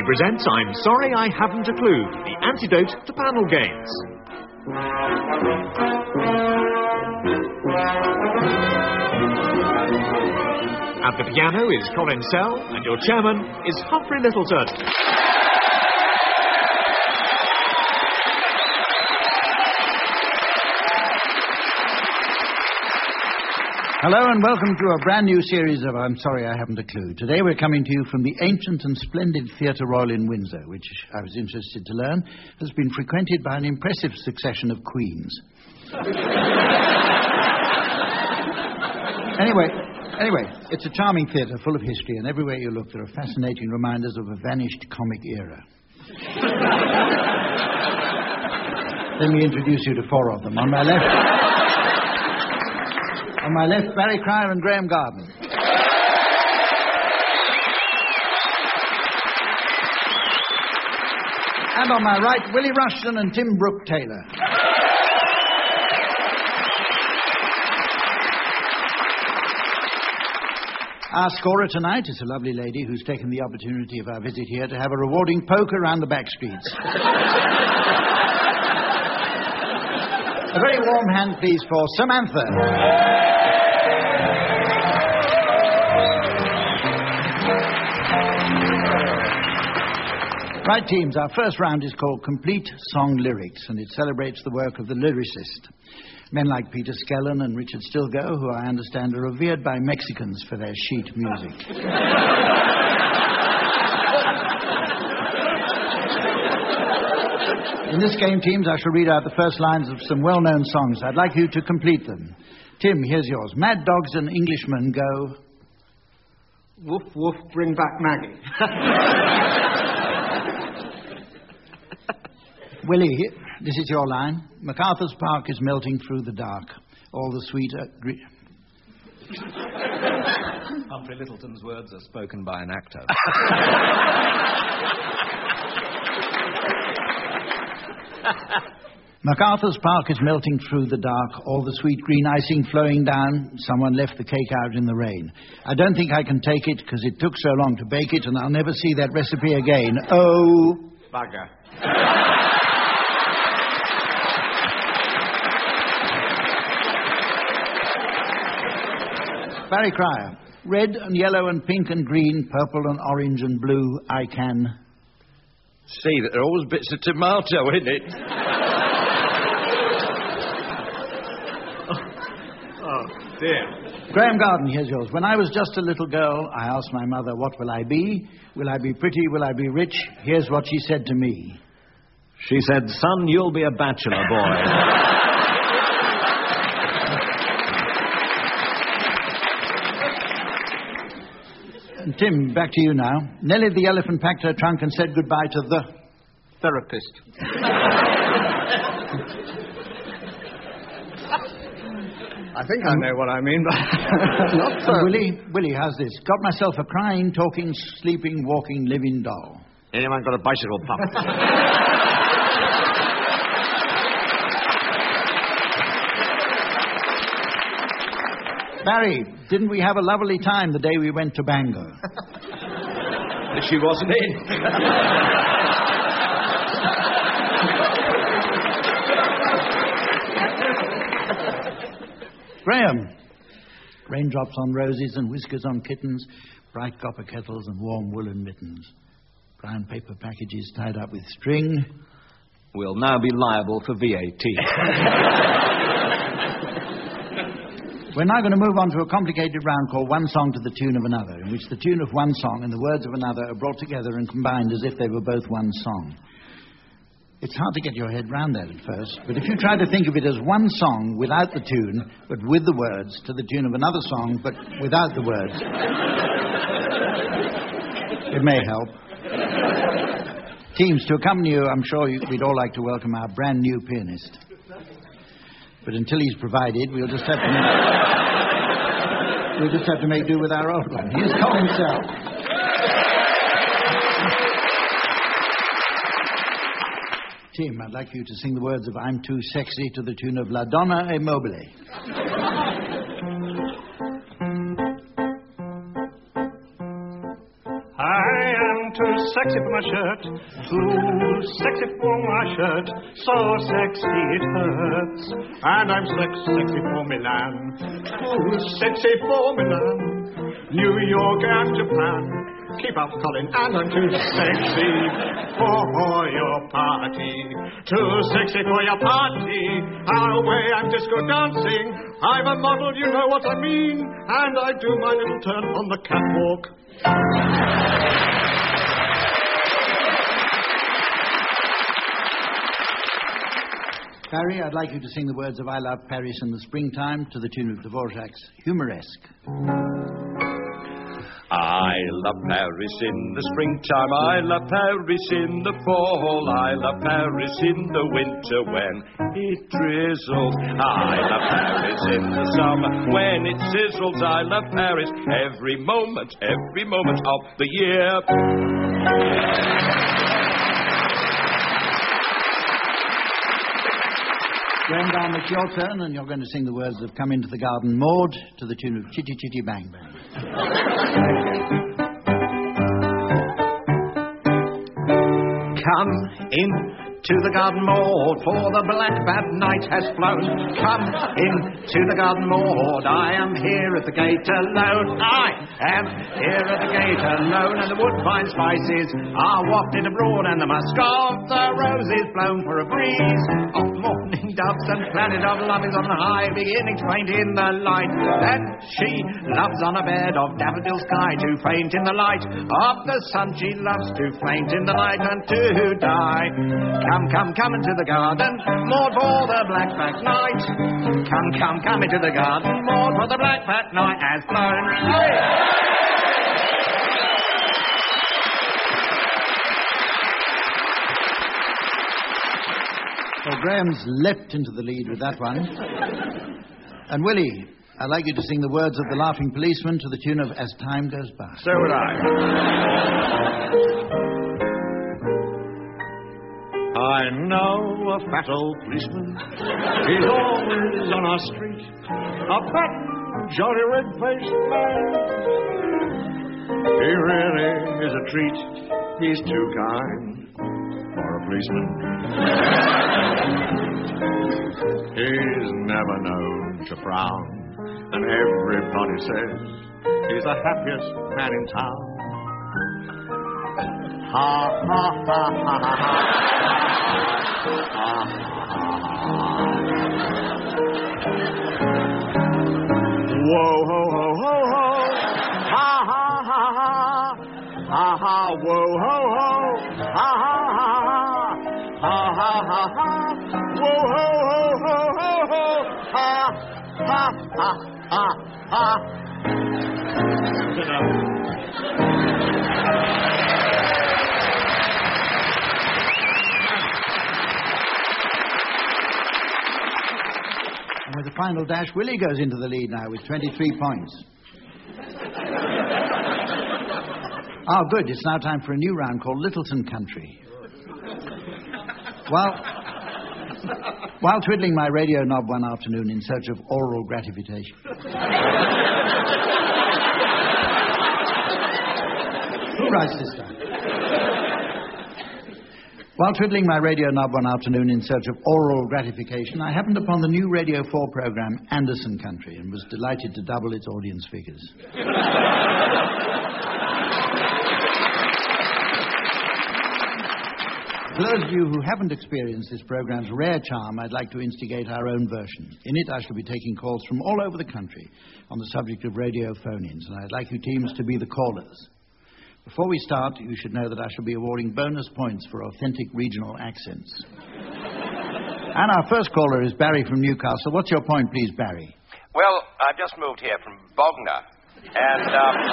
presents I'm Sorry I Haven't a Clue, the antidote to panel games. At the piano is Colin Sell, and your chairman is Humphrey Littleton. Hello and welcome to a brand new series of I'm Sorry I Haven't a Clue. Today we're coming to you from the ancient and splendid Theatre Royal in Windsor, which I was interested to learn has been frequented by an impressive succession of queens. Anyway, it's a charming theatre full of history, and everywhere you look there are fascinating reminders of a vanished comic era. Let me introduce you to four of them. On my left, Barry Cryer and Graham Garden. And on my right, Willie Rushton and Tim Brooke Taylor. Our scorer tonight is a lovely lady who's taken the opportunity of our visit here to have a rewarding poke around the back streets. A very warm hand, please, for Samantha. Right, teams, our first round is called Complete Song Lyrics, and it celebrates the work of the lyricist. Men like Peter Skellen and Richard Stilgoe, who I understand are revered by Mexicans for their sheet music. In this game, teams, I shall read out the first lines of some well-known songs. I'd like you to complete them. Tim, here's yours. Mad dogs and Englishmen go... Woof, woof, bring back Maggie. Willie, this is your line. MacArthur's Park is melting through the dark. All the sweeter... Humphrey Littleton's words are spoken by an actor. MacArthur's Park is melting through the dark, all the sweet green icing flowing down. Someone left the cake out in the rain. I don't think I can take it because it took so long to bake it, and I'll never see that recipe again. Oh... Bugger. Barry Cryer. Red and yellow and pink and green, purple and orange and blue, I can... See, there are always bits of tomato in it. Oh, dear. Graham Garden, here's yours. When I was just a little girl, I asked my mother, what will I be? Will I be pretty? Will I be rich? Here's what she said to me. She said, son, you'll be a bachelor boy. Tim, back to you now. Nellie the elephant packed her trunk and said goodbye to the... Therapist. I think I know what I mean, but not so. Willie, how's this? Got myself a crying, talking, sleeping, walking, living doll. Anyone got a bicycle pump? Barry, didn't we have a lovely time the day we went to Bangor? She wasn't in. Graham. Raindrops on roses and whiskers on kittens, bright copper kettles and warm woolen mittens. Brown paper packages tied up with string. Will now be liable for VAT. We're now going to move on to a complicated round called One Song to the Tune of Another, in which the tune of one song and the words of another are brought together and combined as if they were both one song. It's hard to get your head round that at first, but if you try to think of it as one song without the tune, but with the words, to the tune of another song, but without the words, it may help. Teams, to accompany you, I'm sure we'd all like to welcome our brand new pianist. But until he's provided, we'll just have to make do with our old one. Here's Colin Sell. Tim, I'd like you to sing the words of I'm Too Sexy to the tune of La Donna e Mobile. I am too sexy for my shirt. Too sexy for my shirt. So sexy it hurts. And I'm sexy for Milan. Too sexy for Milan. New York and Japan. Keep up, Colin, and I'm too sexy for your party. Too sexy for your party. Away I'm disco dancing. I'm a model, you know what I mean. And I do my little turn on the catwalk. Barry, I'd like you to sing the words of I Love Paris in the Springtime to the tune of Dvorak's Humoresque. I love Paris in the springtime, I love Paris in the fall, I love Paris in the winter when it drizzles. I love Paris in the summer when it sizzles. I love Paris every moment of the year. Graham Down, it's your turn, and you're going to sing the words of Come Into the Garden, Maud, to the tune of Chitty Chitty Bang Bang. Come in to the garden, Maud, for the black bad night has flown. Come in to the garden, Maud, I am here at the gate alone. I am here at the gate alone, and the woodbine spices are wafted abroad, and the musk of the roses blown for a breeze of morning doves, and planet of love is on high, beginning to faint in the light. Then she loves on a bed of daffodil sky, to faint in the light of the sun. She loves to faint in the light and to die. Come into the garden, Maud, for the black night. Come into the garden, Maud, for the black night has blown. Well, Graham's leapt into the lead with that one. And Willie, I'd like you to sing the words of the Laughing Policeman to the tune of As Time Goes By. So would I. I know a fat old policeman. He's always on our street. A fat, jolly red-faced man. He really is a treat. He's too kind for a policeman. He's never known to frown, and everybody says he's the happiest man in town. Ha ha ha ha ha ha. Whoa ho ho ho ho, ha ha ha ha, ha ha whoa ho ho, ha ha ha ha, ha ha ha, whoa ho ho ho ho ho, ha ha ha ha ha. With the final dash, Willie goes into the lead now with 23 points. Oh, good. It's now time for a new round called Littleton Country. While twiddling my radio knob one afternoon in search of oral gratification. Who writes this down? While twiddling my radio knob one afternoon in search of oral gratification, I happened upon the new Radio 4 program, Anderson Country, and was delighted to double its audience figures. For those of you who haven't experienced this program's rare charm, I'd like to instigate our own version. In it, I shall be taking calls from all over the country on the subject of radio phone-ins, and I'd like you teams to be the callers. Before we start, you should know that I shall be awarding bonus points for authentic regional accents. And our first caller is Barry from Newcastle. What's your point, please, Barry? Well, I've just moved here from Bognor, and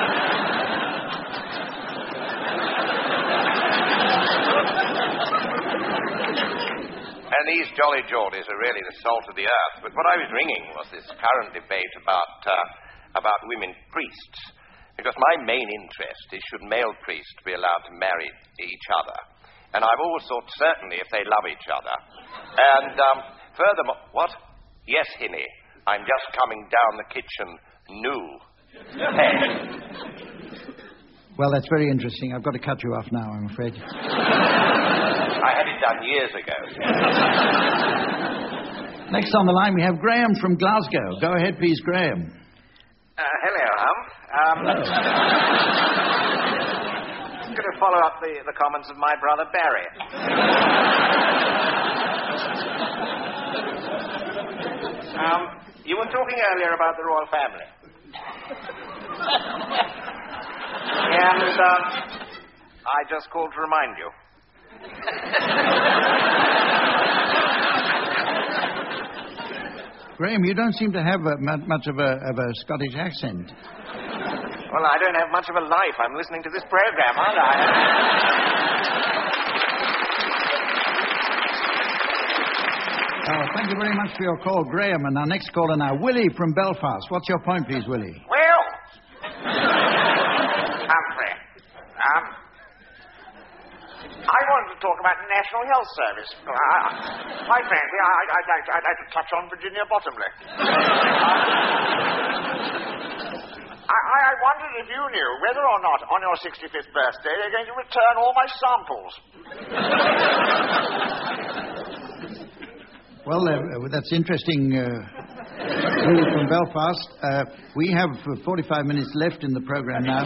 these jolly Geordies are really the salt of the earth. But what I was ringing was this current debate about women priests. Because my main interest is should male priests be allowed to marry each other. And I've always thought certainly if they love each other. And furthermore, what? Yes, Hinny, I'm just coming down the kitchen new. Hey. Well, that's very interesting. I've got to cut you off now, I'm afraid. I had it done years ago. Next on the line, we have Graham from Glasgow. Go ahead, please, Graham. Hello, Hump. I'm going to follow up the comments of my brother Barry. You were talking earlier about the royal family. And I just called to remind you. Graham, you don't seem to have much of a Scottish accent. Well, I don't have much of a life. I'm listening to this program, aren't I? Thank you very much for your call, Graham. And our next caller now, Willie from Belfast. What's your point, please, Willie? Well, Humphrey, I wanted to talk about the National Health Service. Quite frankly, I'd like to touch on Virginia Bottomley. I wondered if you knew whether or not on your 65th birthday they're going to return all my samples. Well, that's interesting, Willie from Belfast. We have 45 minutes left in the program now.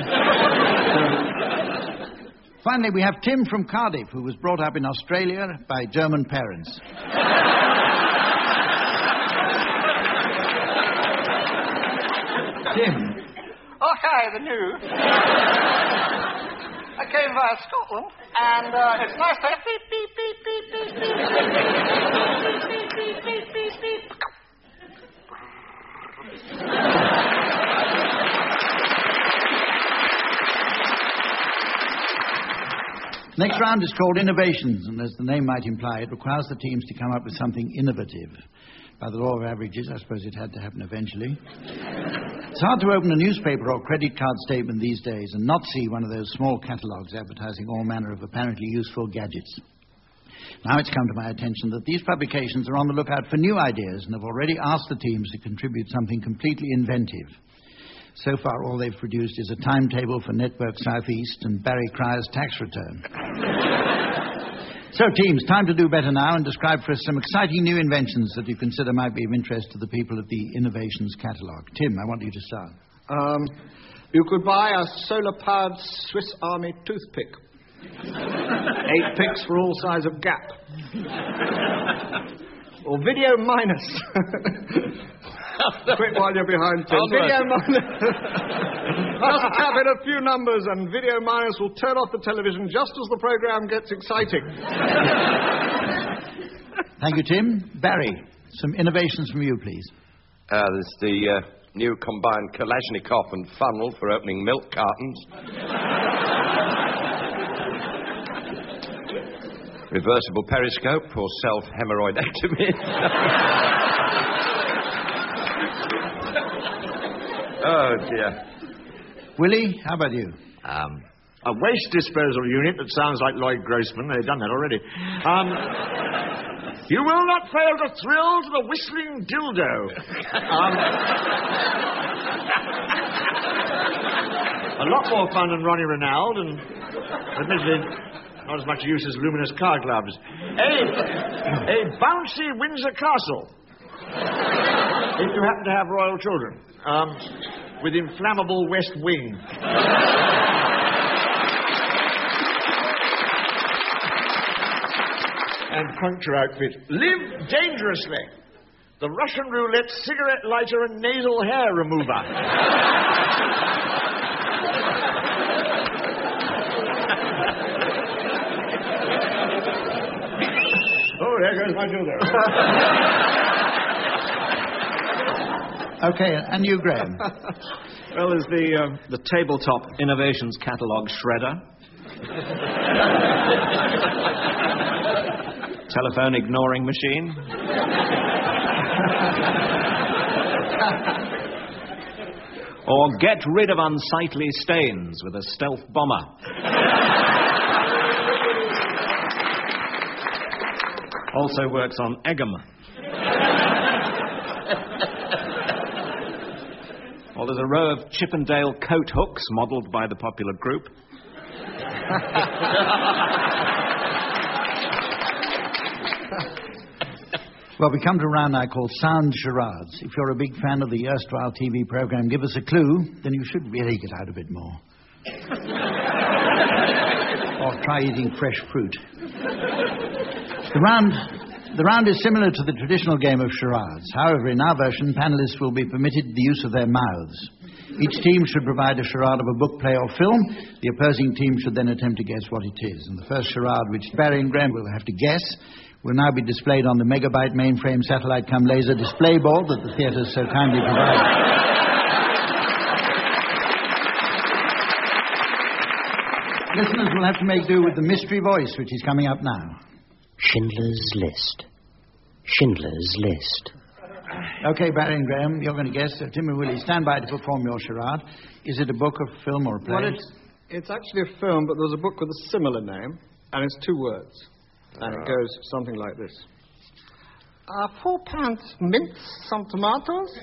Finally, we have Tim from Cardiff, who was brought up in Australia by German parents. Tim. Oh, hi, the news. I came via Scotland, and it's nice to have beep, beep, beep, beep, beep, beep, beep, beep, beep, beep, beep, beep. Next round is called Innovations, and as the name might imply, it requires the teams to come up with something innovative. By the law of averages, I suppose it had to happen eventually. It's hard to open a newspaper or credit card statement these days and not see one of those small catalogues advertising all manner of apparently useful gadgets. Now it's come to my attention that these publications are on the lookout for new ideas and have already asked the teams to contribute something completely inventive. So far, all they've produced is a timetable for Network Southeast and Barry Cryer's tax return. So, teams, time to do better now and describe for us some exciting new inventions that you consider might be of interest to the people at the Innovations Catalogue. Tim, I want you to start. You could buy a solar-powered Swiss Army toothpick. 8 picks for all size of gap. Or video minus. Quick while you're behind, Tim. Video minus. Just tap in a few numbers and Video minus will turn off the television just as the program gets exciting. Thank you, Tim. Barry, some innovations from you, please. There's the new combined Kalashnikov and funnel for opening milk cartons. Reversible periscope for self-hemorrhoidectomy. Oh, dear. Willie, how about you? A waste disposal unit that sounds like Lloyd Grossman. They've done that already. You will not fail to thrill to the whistling dildo. A lot more fun than Ronnie Reynald, and admittedly not as much use as luminous car gloves. A bouncy Windsor castle. If you happen to have royal children. With inflammable west wing. And puncture outfit. Live dangerously. The Russian roulette cigarette lighter and nasal hair remover. Oh, there goes my dildo. Okay, and you, Graham? Well, there's the tabletop Innovations Catalogue shredder. Telephone ignoring machine. Or get rid of unsightly stains with a stealth bomber. Also works on Egham. Or there's a row of Chippendale coat hooks modelled by the popular group. Well, we come to a round now called Sound Charades. If you're a big fan of the erstwhile TV program, Give Us a Clue, then you should really get out a bit more. Or try eating fresh fruit. The round is similar to the traditional game of charades. However, in our version, panelists will be permitted the use of their mouths. Each team should provide a charade of a book, play, or film. The opposing team should then attempt to guess what it is. And the first charade, which Barry and Graham will have to guess, will now be displayed on the megabyte mainframe satellite cum laser display board that the theatres so kindly provided. Listeners will have to make do with the mystery voice, which is coming up now. Schindler's List. Schindler's List. Okay, Barry and Graham, you're going to guess. Tim and Willie, stand by to perform your charade. Is it a book, a film, or a play? Well, it's actually a film, but there's a book with a similar name, and it's 2 words. And it goes something like this. 4 pounds mince, some tomatoes,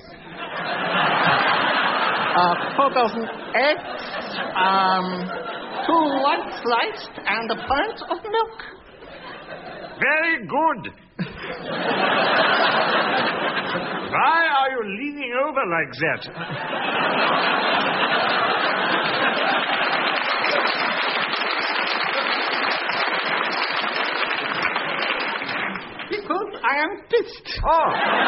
4 dozen eggs, 2 whites sliced, and a pint of milk. Very good. Why are you leaning over like that? Because I am pissed. Oh.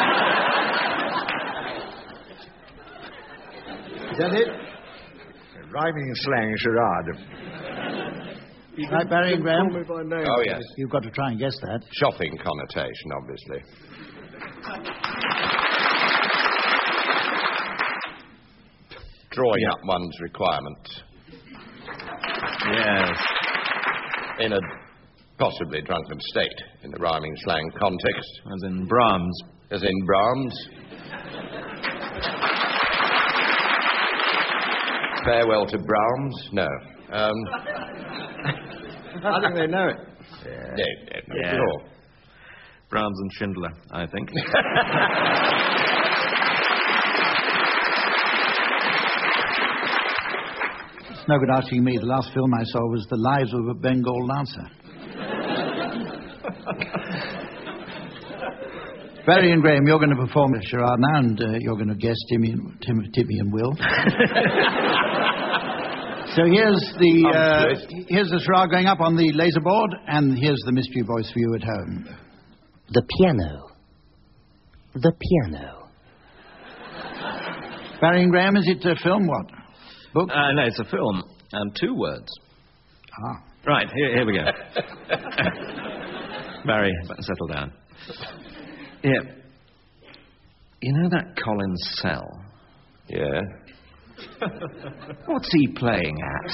Is that it? Rhyming slang charade. Right, Barry and Graham? Call me by name. Oh, yes. You've got to try and guess that. Shopping connotation, obviously. Drawing up one's requirements. Yes. In a possibly drunken state, in the rhyming slang context. As in Brahms. As in Brahms. Farewell to Brahms? No. I think they know it. Not at all. Brahms and Schindler, I think. It's no good asking me. The last film I saw was The Lives of a Bengal Dancer. Barry and Graham, you're going to perform a charade now, and you're going to guess Timmy and Will. So here's the charade going up on the laser board, and here's the mystery voice for you at home. The piano. The piano. Barry and Graham, is it a film? What? Book? No, it's a film. 2 words. Ah. Right, here we go. Barry, settle down. Yeah. You know that Colin Sell? Yeah. What's he playing at?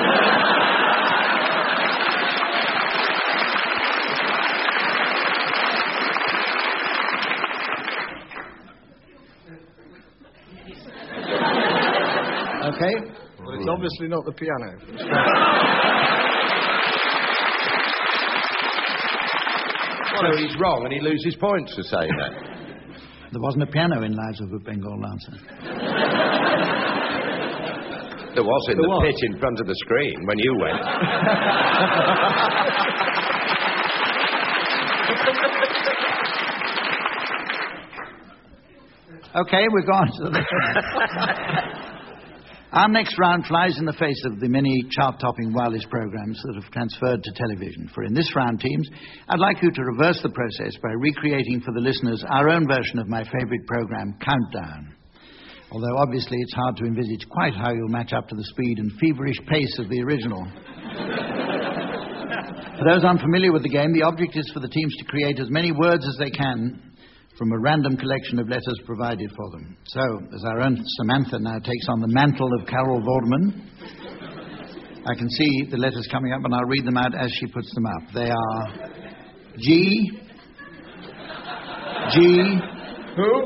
Okay. Well, it's obviously not the piano. Well, he's wrong and he loses points for saying that. There wasn't a piano in Lives of a Bengal Dancer. There was in the pit in front of the screen when you went. Okay, we're gone to the... Our next round flies in the face of the many chart-topping wireless programs that have transferred to television. For in this round, teams, I'd like you to reverse the process by recreating for the listeners our own version of my favorite program, Countdown. Although obviously it's hard to envisage quite how you'll match up to the speed and feverish pace of the original. For those unfamiliar with the game, the object is for the teams to create as many words as they can from a random collection of letters provided for them. So, as our own Samantha now takes on the mantle of Carol Vorderman, I can see the letters coming up, and I'll read them out as she puts them up. They are G. Who?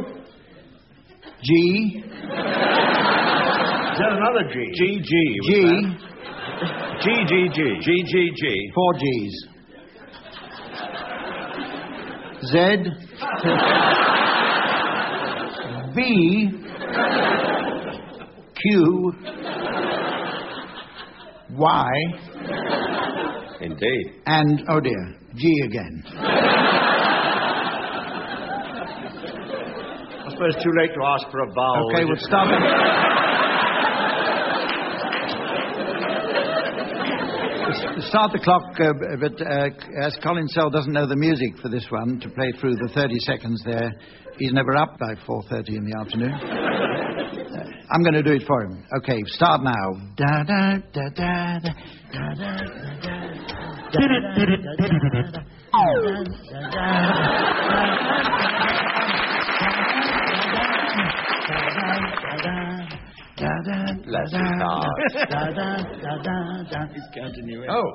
G. Is that another G? GG. GGG. 4 G's. Z. B. Q. Y. Indeed. And, oh dear, G again. I suppose it's too late to ask for a vowel. Okay, we'll stop it. Start the clock, but as Colin Sell doesn't know the music for this one to play through the 30 seconds there, he's never up by 4:30 in the afternoon. I'm going to do it for him. Okay, start now. Da da da da da da da He's continuing. Oh.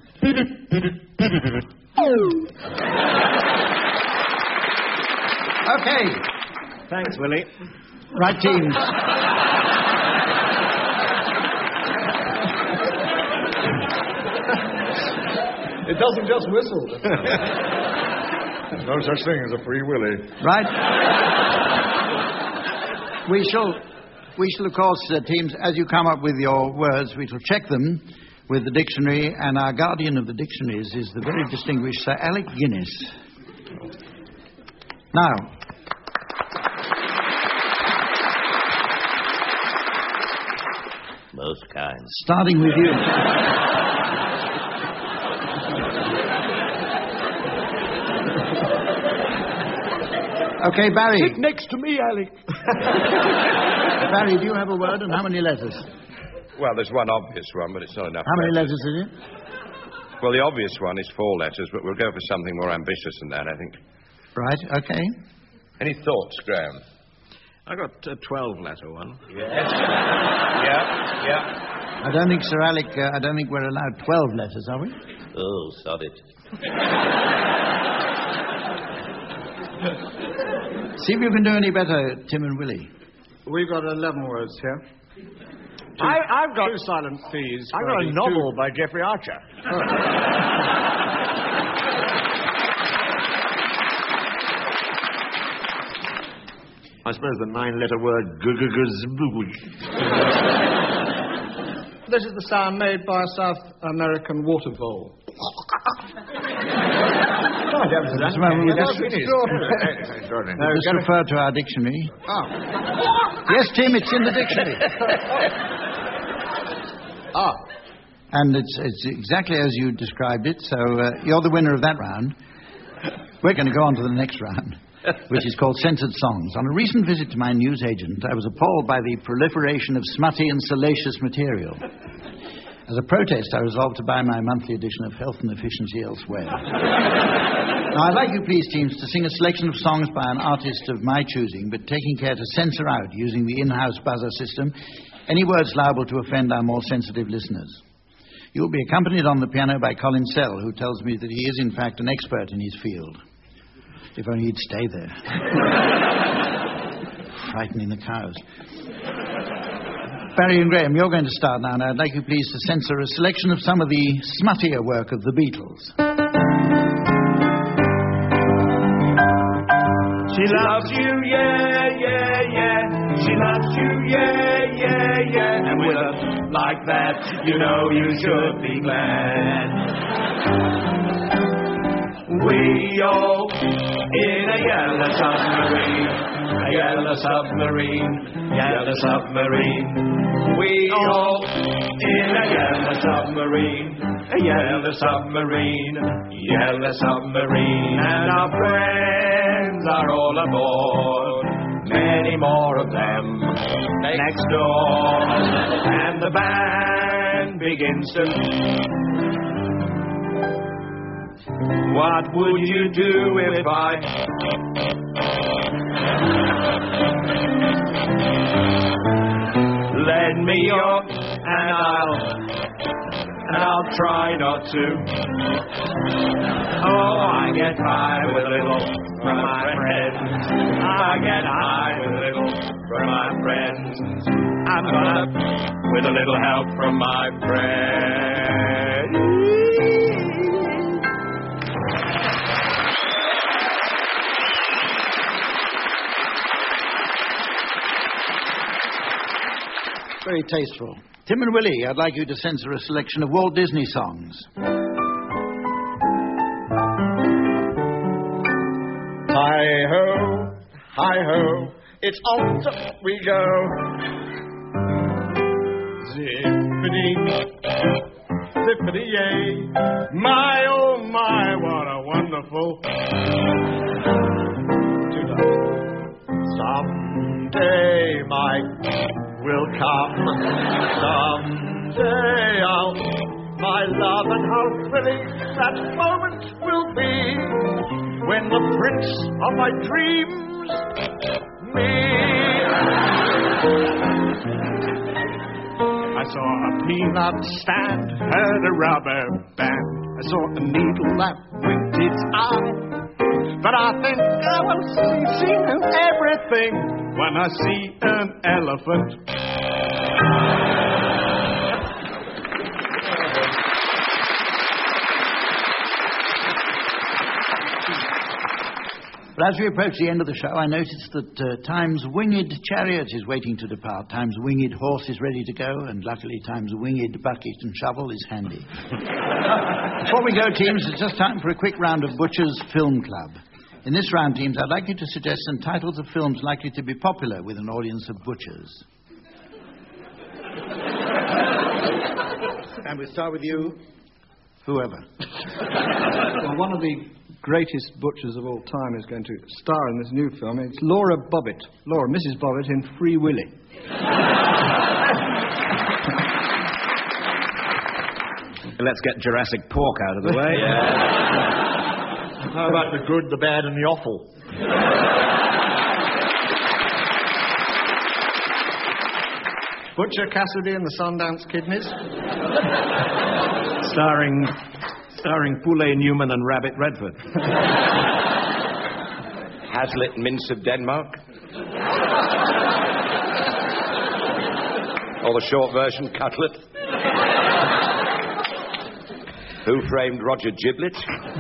Okay. Thanks, Willie. Right, teams. It doesn't just whistle. No such thing as a free willy. Right. We shall, of course, teams, as you come up with your words, we shall check them with the dictionary, and our guardian of the dictionaries is the very distinguished Sir Alec Guinness. Now, Most kind. starting with you. Okay, Barry. Sit next to me, Alec. Barry, do you have a word, and how many letters? Well, there's one obvious one, but it's not enough. How many letters is it? Well, the obvious one is 4 letters, but we'll go for something more ambitious than that, I think. Right, okay. Any thoughts, Graham? I got a 12-letter one. Yes. Yeah. I don't think, Sir Alec, I don't think we're allowed 12 letters, are we? Oh, sod it. See if you can do any better, Tim and Willie. We've got 11 words here. I've got 2 silent Ps. I've got a novel by Geoffrey Archer. I suppose the 9-letter word This is the sound made by a South American water vole. Just a moment, we'll just refer to our dictionary. Oh. Yes, Tim, it's in the dictionary. And it's exactly as you described it, so you're the winner of that round. We're going to go on to the next round, which is called Censored Songs. On a recent visit to my newsagent, I was appalled by the proliferation of smutty and salacious material. As a protest, I resolved to buy my monthly edition of Health and Efficiency elsewhere. Now, I'd like you, please, teams, to sing a selection of songs by an artist of my choosing, but taking care to censor out, using the in-house buzzer system, any words liable to offend our more sensitive listeners. You'll be accompanied on the piano by Colin Sell, who tells me that he is, in fact, an expert in his field. If only he'd stay there. Frightening the cows. Barry and Graham, you're going to start now, and I'd like you, please, to censor a selection of some of the smuttier work of the Beatles. She loves you, yeah, yeah, yeah. She loves you, yeah, yeah, yeah. And with a like that, you know you should be glad. We all in a yellow submarine, a yellow submarine, yellow submarine. We all in a yellow submarine, a yellow submarine, yellow submarine. And our friends are all aboard, many more of them next door. And the band begins to... What would you do if I... Lend me your... and I'll try not to. Oh, I get high with a little from my friends. I get high with a little from my friends. I'm gonna with a little help from my friends. Very tasteful. Tim and Willie, I'd like you to censor a selection of Walt Disney songs. Hi-ho, it's on top we go. Zippity-yay. My, oh my, what a wonderful someday my will come. Someday my love, and how thrilling that moment will be when the prince of my dreams, me. I saw a peanut stand, heard a rubber band. I saw a needle that winked its eye. But I think I will see everything when I see an elephant. But as we approach the end of the show, I noticed that Time's winged chariot is waiting to depart. Time's winged horse is ready to go, and luckily Time's winged bucket and shovel is handy. Before we go, teams, it's just time for a quick round of Butcher's Film Club. In this round, teams, I'd like you to suggest some titles of films likely to be popular with an audience of butchers. And we start with you, whoever. Well, one of the greatest butchers of all time is going to star in this new film. It's Laura Bobbitt. Mrs. Bobbitt in Free Willy. Let's get Jurassic Pork out of the way. How about the good, the bad, and the awful? Butcher Cassidy and the Sundance Kidneys. Starring Poulet Newman and Rabbit Redford. Hazlitt Mince of Denmark. Or the short version, Cutlet. Who Framed Roger Giblet?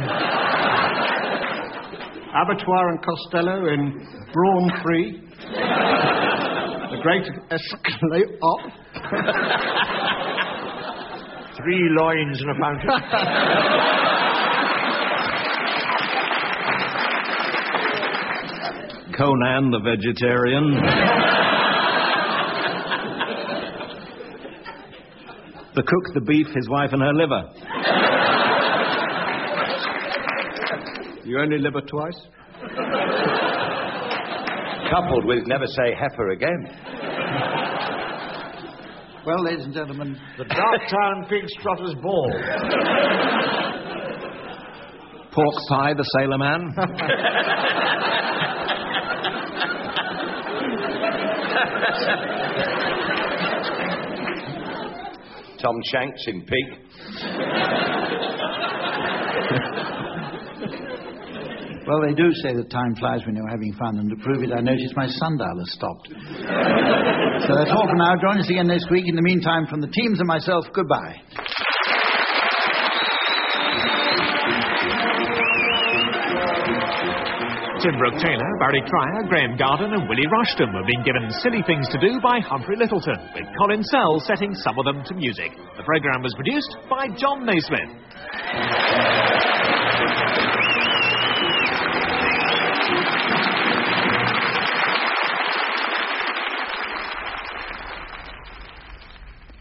Abattoir and Costello in Brawn Free. The Great Escalade Op. 3 loins and a fountain. Conan the Vegetarian. The Cook, the Beef, His Wife and Her Liver. You only liver twice? Coupled with Never Say Heifer Again. Well, ladies and gentlemen, The Darktown Pig Strutter's Ball. Pork Pie, the Sailor Man. Tom Shanks in Pig. well, they do say that time flies when you're having fun, and to prove it, I noticed my sundial has stopped. So that's all for now. Join us again next week. In the meantime, from the teams and myself, goodbye. Tim Brooke-Taylor, Barry Cryer, Graham Garden and Willie Rushton have been given Silly Things to Do by Humphrey Lyttelton, with Colin Sell setting some of them to music. The programme was produced by John Naismith.